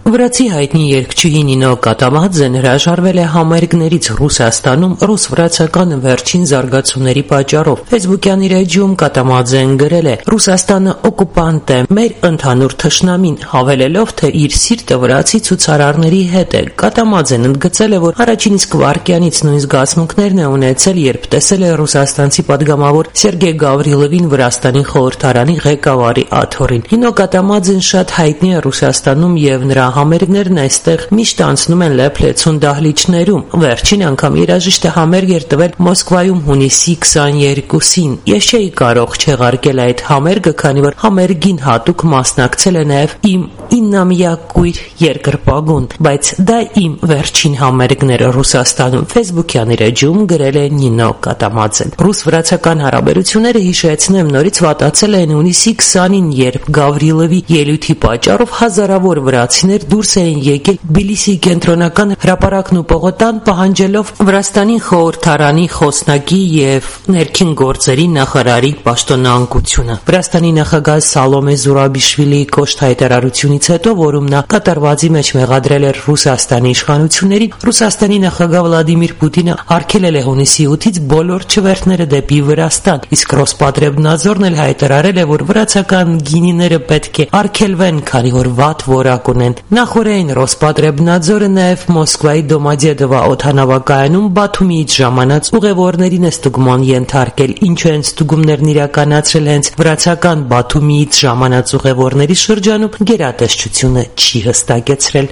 Վրացի հայտնի երգչուհի Նինո Կատամաձեն հրաժարվել է համերգներից Ռուսաստանում ռուս-վրացական վերջին զարգացումների պատճառով։ Ֆեյսբուքյան իր էջում Կատամաձեն գրել է. «Ռուսաստանը օկուպանտ է, մեր ընդհանուր թշնամին», հավելելով, թե իր սիրտը վրացի ցուցարարների հետ է։ Կատամաձեն ընդգծել է, որ առաջին իսկ վայրկյանից նույն զգացմունքներն է ունեցել, երբ տեսել է ռուսաստանցի падգամավոր Սերգեյ Գավրիլովին Վրաստանի խորհրդարանի ղեկավարի աթոռին։ Նինո Կատամաձեն շատ հայտնի է Ռուսաստանում եւ նրա համերգներն այստեղ միշտ անցնում են լեփլեցուն դահլիճներում։ Վերջին անգամ երաժիշտը համերգ էր տվել Մոսկվայում հունիսի 22-ին։ Ես չէի կարող չեղարկել այդ համերգը, քանի որ համերգին հատուկ մասնակցել է նաև իմ 9-ամյա կույր երկրպագուն, բայց դա իմ վերջին համերգն էր Ռուսաստանում, ֆեյսբուքյան իր էջում գրել է Նինո Կատամաձեն։ Ռուս-վրացական հարաբերությունները, հիշեցնեմ, նորից վատացել են հունիսի 20-ին, երբ Գավրիլովի ելույթի պատճառով հազարավոր վրացիներ դուրս էին եկել Թբիլիսիի կենտրոնական հրապարակն ու պողոտան, պահանջելով Վրաստանի խորհրդարանի խոսնակի եւ ներքին գործերի նախարարի պաշտոնանկությունը։ Վրաստանի նախագահ Սալոմե Զուրաբիշվիլիի կոշտ հայտարարությունից հետո, որում նա կատարվածի մեջ մեղադրել էր Ռուսաստանի իշխանություններին, Ռուսաստանի նախագահ Վլադիմիր Պուտինը արգելել է հունիսի 8-ից բոլոր չվերթները դեպի Վրաստան, իսկ Ռոսպատրեբնաձորն էլ հայտարարել է, որ վրացական գինիները պետք է արգելվեն, քանի որ վատ որակ ունեն։ Նախորդին Ռոսպատրեբնաձորը նաև Մոսկվայի Դոմոդեդովո օդանավակայանում Բաթումիից ժամանած ուղևորներին է ստուգման ենթարկել, ինչու են ստուգումներն իրականացրել հենց վրացական Բաթումիից ժամանած ուղևորների շրջանում, գերատեսչությունը չի հստակեցրել։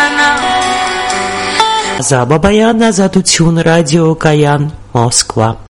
Զաբաբայան, Ազատություն, ռադիոկայան, Մոսկվա։